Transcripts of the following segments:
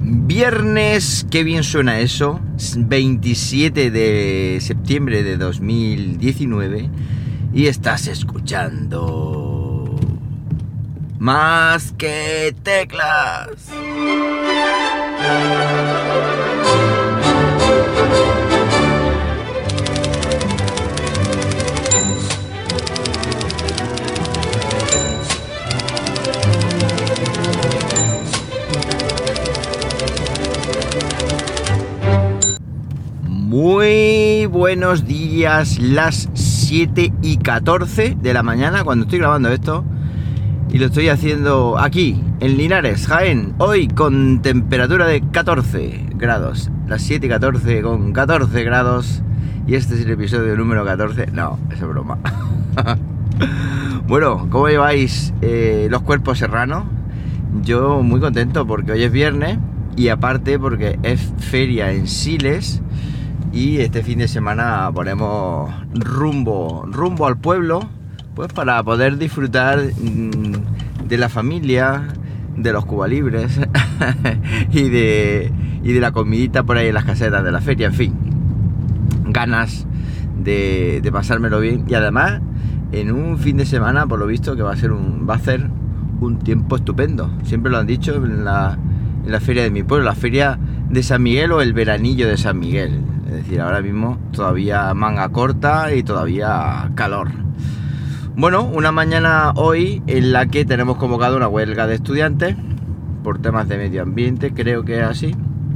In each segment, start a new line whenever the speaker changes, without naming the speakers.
Viernes, qué bien suena eso, 27 de septiembre de 2019 y estás escuchando Más que Teclas. Muy buenos días, las 7:14 de la mañana cuando estoy grabando esto y lo estoy haciendo aquí en Linares, Jaén, hoy con temperatura de 14 grados, las 7:14 con 14 grados y este es el episodio número 14, no, es broma. Bueno, ¿cómo lleváis los cuerpos serranos? Yo muy contento porque hoy es viernes y aparte porque es feria en Siles. Y este fin de semana ponemos rumbo al pueblo, pues para poder disfrutar de la familia, de los cubalibres y de la comidita por ahí en las casetas de la feria, en fin. Ganas de pasármelo bien y además en un fin de semana, por lo visto, que va a ser un tiempo estupendo. Siempre lo han dicho en la feria de mi pueblo, la feria de San Miguel o el veranillo de San Miguel. Es decir, ahora mismo todavía manga corta y todavía calor. Bueno, una mañana hoy en la que tenemos convocado una huelga de estudiantes por temas de medio ambiente, creo que es así.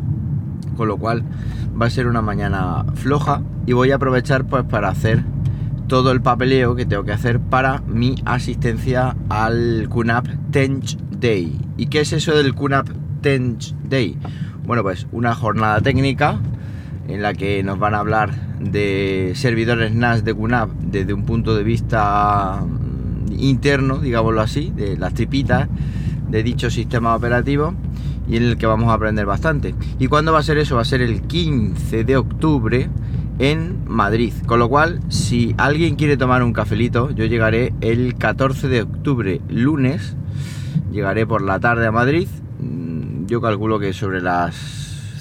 Con lo cual va a ser una mañana floja y voy a aprovechar pues para hacer todo el papeleo que tengo que hacer para mi asistencia al QNAP Tench Day. ¿Y qué es eso del QNAP Tench Day? Bueno, pues una jornada técnica en la que nos van a hablar de servidores NAS de QNAP desde un punto de vista interno, digámoslo así, de las tripitas de dicho sistema operativo y en el que vamos a aprender bastante. ¿Y cuándo va a ser eso? Va a ser el 15 de octubre en Madrid, con lo cual si alguien quiere tomar un cafelito, yo llegaré el 14 de octubre, lunes, llegaré por la tarde a Madrid. Yo calculo que sobre las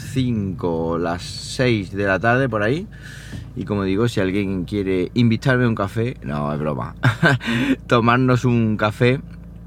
5 o las 6 de la tarde por ahí. Y como digo, si alguien quiere invitarme a un café, no, es broma, tomarnos un café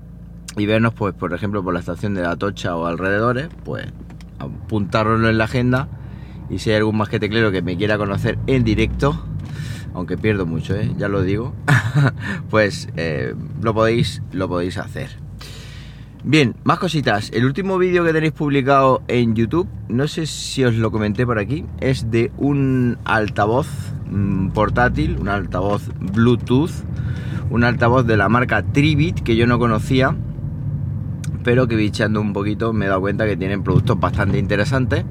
y vernos, pues por ejemplo, por la estación de La Tocha o alrededores, pues apuntárnoslo en la agenda. Y si hay algún más que teclero que me quiera conocer en directo, aunque pierdo mucho, ya lo digo, pues lo podéis hacer. Bien, más cositas. El último vídeo que tenéis publicado en YouTube, no sé si os lo comenté por aquí, es de un altavoz portátil, un altavoz Bluetooth, un altavoz de la marca Tribit que yo no conocía, pero que bicheando un poquito me he dado cuenta que tienen productos bastante interesantes.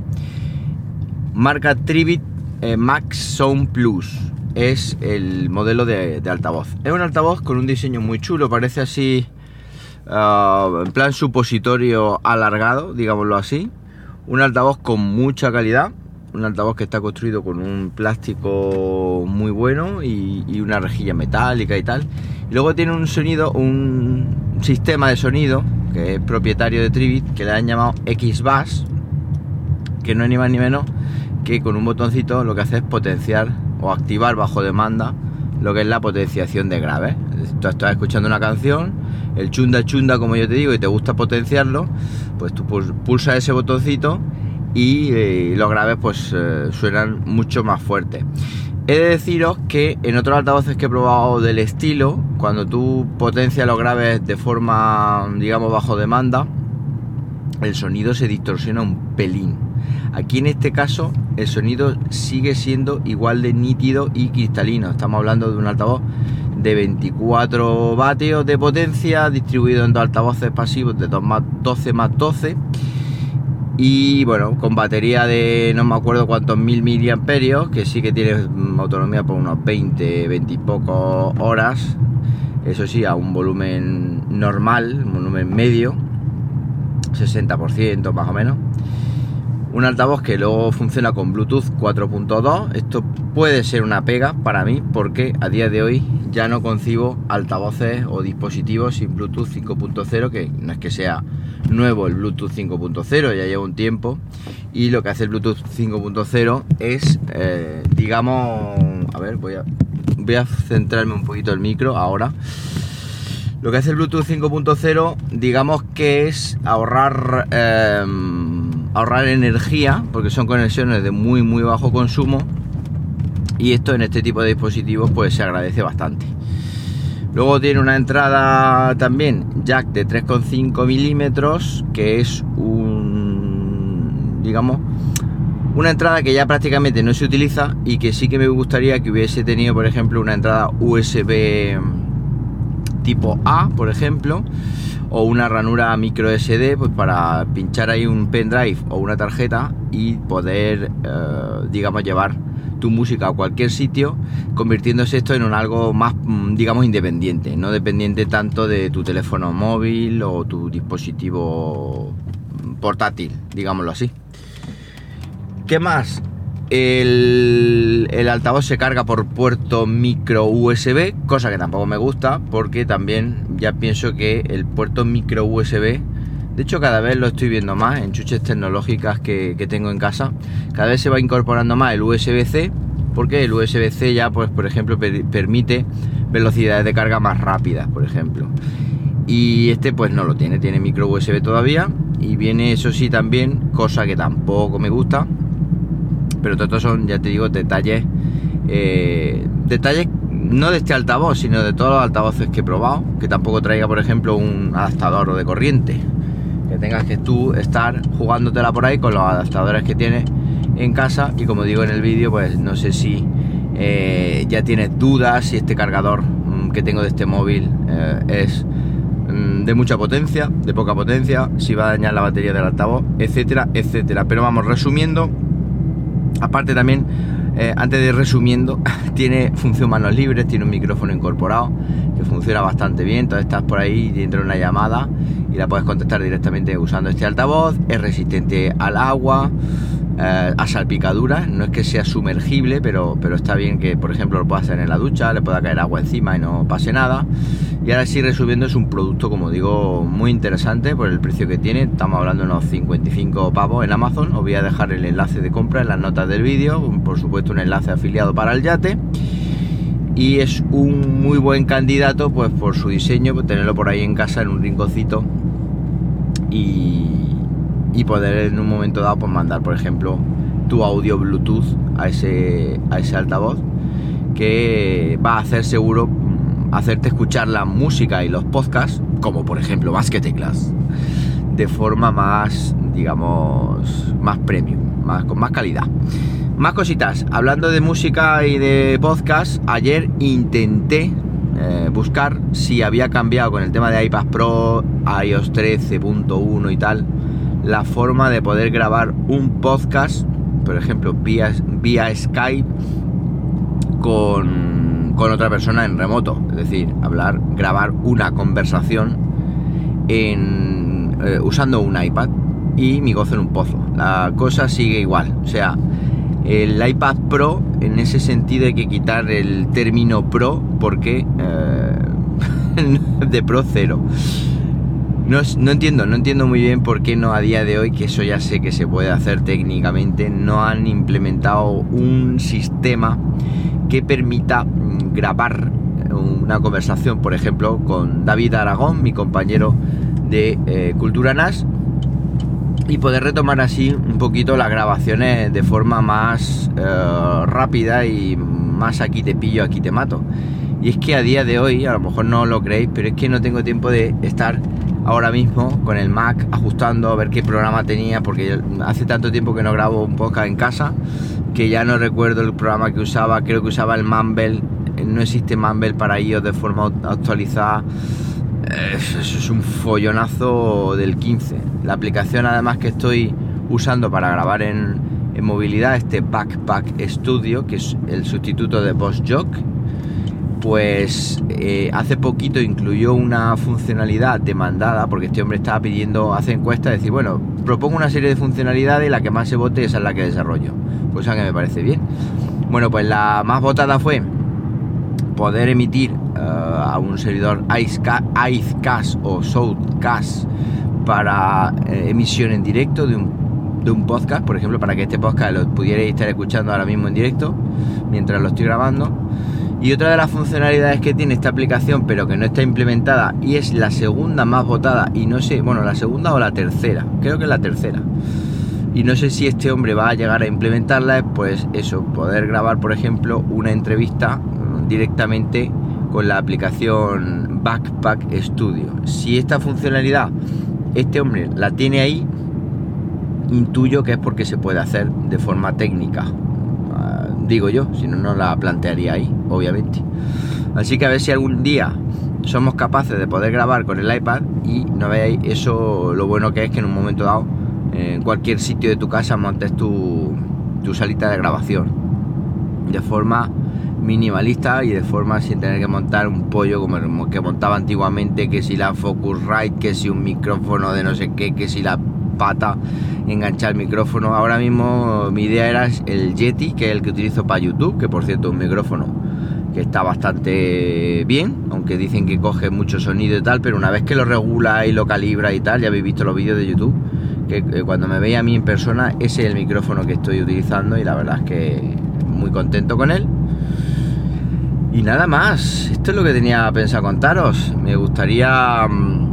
Marca Tribit Max Sound Plus es el modelo de altavoz. Es un altavoz con un diseño muy chulo, parece así en plan supositorio alargado, digámoslo así. Un altavoz con mucha calidad, un altavoz que está construido con un plástico muy bueno y una rejilla metálica y tal. Y luego tiene un sistema de sonido que es propietario de Tribit, que le han llamado X-Bass, que no es ni más ni menos que con un botoncito lo que hace es potenciar o activar bajo demanda lo que es la potenciación de graves. Tú estás escuchando una canción, el chunda chunda como yo te digo, y te gusta potenciarlo, pues tú pulsas ese botoncito y los graves pues suenan mucho más fuerte. He de deciros que en otros altavoces que he probado del estilo, cuando tú potencias los graves de forma, digamos, bajo demanda, el sonido se distorsiona un pelín. Aquí en este caso el sonido sigue siendo igual de nítido y cristalino. Estamos hablando de un altavoz de 24 vatios de potencia distribuido en dos altavoces pasivos de 12 más 12 y bueno, con batería de no me acuerdo cuántos mil miliamperios, que sí que tiene autonomía por unos 20 y pocos horas, eso sí, a un volumen normal, un volumen medio, 60% más o menos. Un altavoz que luego funciona con Bluetooth 4.2. Esto puede ser una pega para mí porque a día de hoy ya no concibo altavoces o dispositivos sin Bluetooth 5.0, que no es que sea nuevo el Bluetooth 5.0, ya lleva un tiempo, y lo que hace el Bluetooth 5.0 es, digamos, a ver, voy a centrarme un poquito el micro ahora. Lo que hace el Bluetooth 5.0, digamos que es ahorrar energía, porque son conexiones de muy muy bajo consumo, y esto en este tipo de dispositivos pues se agradece bastante. Luego tiene una entrada también jack de 3,5 milímetros, que es una entrada que ya prácticamente no se utiliza, y que sí que me gustaría que hubiese tenido, por ejemplo, una entrada USB tipo A, por ejemplo, o una ranura micro SD, pues para pinchar ahí un pendrive o una tarjeta y poder, llevar tu música a cualquier sitio, convirtiéndose esto en algo más, independiente, no dependiente tanto de tu teléfono móvil o tu dispositivo portátil, digámoslo así. ¿Qué más? El altavoz se carga por puerto micro USB, cosa que tampoco me gusta, porque también ya pienso que el puerto micro USB, de hecho cada vez lo estoy viendo más en chuches tecnológicas que tengo en casa, cada vez se va incorporando más el USB-C, porque el USB-C ya, pues por ejemplo, permite velocidades de carga más rápidas, por ejemplo, y este pues no lo tiene micro USB todavía, y viene, eso sí, también, cosa que tampoco me gusta. Pero todo esto son, ya te digo, detalles no de este altavoz, sino de todos los altavoces que he probado, que tampoco traiga, por ejemplo, un adaptador de corriente, que tengas que tú estar jugándotela por ahí con los adaptadores que tienes en casa. Y como digo en el vídeo, pues no sé si ya tienes dudas si este cargador que tengo de este móvil es de mucha potencia, de poca potencia, si va a dañar la batería del altavoz, etcétera, etcétera. Pero vamos, resumiendo, aparte también, antes de resumiendo, tiene función manos libres, tiene un micrófono incorporado que funciona bastante bien. Entonces estás por ahí y entra una llamada y la puedes contestar directamente usando este altavoz. Es resistente al agua, a salpicaduras, no es que sea sumergible, pero está bien que, por ejemplo, lo puedas hacer en la ducha, le pueda caer agua encima y no pase nada. Y ahora sí, resumiendo, es un producto, como digo, muy interesante por el precio que tiene. Estamos hablando de unos 55 pavos en Amazon. Os voy a dejar el enlace de compra en las notas del vídeo, por supuesto un enlace afiliado para el Yate. Y es un muy buen candidato, pues por su diseño, pues tenerlo por ahí en casa en un rinconcito y poder en un momento dado pues mandar, por ejemplo, tu audio Bluetooth a ese altavoz, que va a hacer seguro hacerte escuchar la música y los podcasts, como por ejemplo Más que Teclas, de forma más, digamos, más premium, con más calidad. Más cositas, hablando de música y de podcast, ayer intenté buscar si había cambiado con el tema de iPad Pro, iOS 13.1 y tal, la forma de poder grabar un podcast, por ejemplo, vía Skype con otra persona en remoto, es decir, grabar una conversación usando un iPad y mi gozo en un pozo. La cosa sigue igual, o sea, el iPad Pro, en ese sentido hay que quitar el término Pro, porque de Pro cero. No entiendo muy bien por qué no, a día de hoy, que eso ya sé que se puede hacer técnicamente, no han implementado un sistema que permita grabar una conversación, por ejemplo, con David Aragón, mi compañero de Cultura NAS, y poder retomar así un poquito las grabaciones de forma más rápida y más aquí te pillo, aquí te mato. Y es que a día de hoy, a lo mejor no lo creéis, pero es que no tengo tiempo de estar ahora mismo con el Mac ajustando a ver qué programa tenía, porque hace tanto tiempo que no grabo un podcast en casa que ya no recuerdo el programa que usaba. Creo que usaba el Mumble. No existe Mumble para iOS de forma actualizada. Eso es un follonazo del 15. La aplicación además que estoy usando para grabar en movilidad, este Backpack Studio, que es el sustituto de BossJock, pues hace poquito incluyó una funcionalidad demandada, porque este hombre estaba pidiendo, hace encuestas, decir, bueno, propongo una serie de funcionalidades y la que más se vote esa es la que desarrollo, cosa que me parece bien. Bueno, pues la más votada fue poder emitir a un servidor Icecast o Shoutcast para emisión en directo de un podcast, por ejemplo, para que este podcast lo pudierais estar escuchando ahora mismo en directo mientras lo estoy grabando. Y otra de las funcionalidades que tiene esta aplicación, pero que no está implementada, y es la segunda más votada, y no sé, bueno, la segunda o la tercera, creo que es la tercera, y no sé si este hombre va a llegar a implementarla, pues eso, poder grabar, por ejemplo, una entrevista directamente con la aplicación Backpack Studio. Si esta funcionalidad este hombre la tiene ahí, intuyo que es porque se puede hacer de forma técnica, digo yo, si no, no la plantearía ahí, obviamente. Así que a ver si algún día somos capaces de poder grabar con el iPad, y no veáis eso, lo bueno que es que en un momento dado, en cualquier sitio de tu casa, montes tu salita de grabación de forma minimalista y de forma sin tener que montar un pollo como que montaba antiguamente, que si la Focusrite, que si un micrófono de no sé qué, que si la pata, enganchar el micrófono. Ahora mismo mi idea era el Yeti, que es el que utilizo para YouTube, que por cierto es un micrófono que está bastante bien, aunque dicen que coge mucho sonido y tal, pero una vez que lo regula y lo calibra y tal, ya habéis visto los vídeos de YouTube, que cuando me veis a mí en persona, ese es el micrófono que estoy utilizando, y la verdad es que muy contento con él. Y nada más, esto es lo que tenía pensado contaros. Me gustaría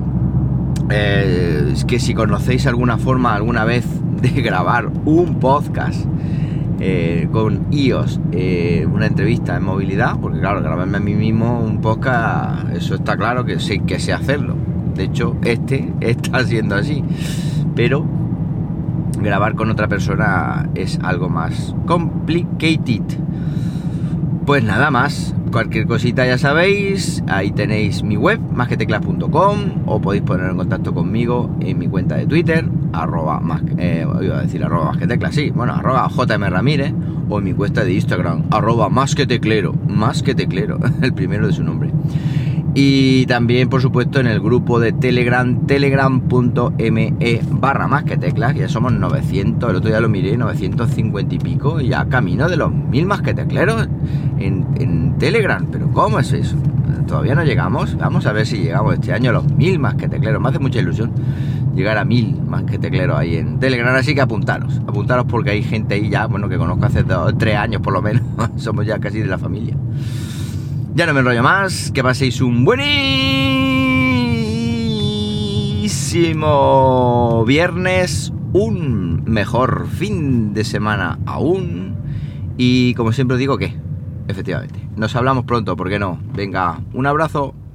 que si conocéis alguna forma alguna vez de grabar un podcast con iOS, una entrevista en movilidad, porque claro, grabarme a mí mismo un podcast, eso está claro que sé hacerlo. De hecho, está siendo así, pero grabar con otra persona es algo más complicated. Pues nada más, cualquier cosita ya sabéis, ahí tenéis mi web, masqueteclas.com, o podéis poner en contacto conmigo en mi cuenta de Twitter, arroba masqueteclas, sí, bueno, arroba jmramírez, o en mi cuenta de Instagram, arroba masqueteclero, el primero de su nombre. Y también, por supuesto, en el grupo de Telegram, telegram.me/masqueteclas, que ya somos 900, el otro día lo miré, 950 y pico, y ya camino de los 1000 masquetecleros en Telegram. Pero ¿cómo es eso? Todavía no llegamos. Vamos a ver si llegamos este año a los 1000 masquetecleros. Me hace mucha ilusión llegar a 1000 masquetecleros ahí en Telegram, así que apuntaros porque hay gente ahí ya, bueno, que conozco hace 3 años por lo menos, somos ya casi de la familia. Ya no me enrollo más, que paséis un buenísimo viernes, un mejor fin de semana aún, y como siempre os digo que, efectivamente, nos hablamos pronto, ¿por qué no? Venga, un abrazo.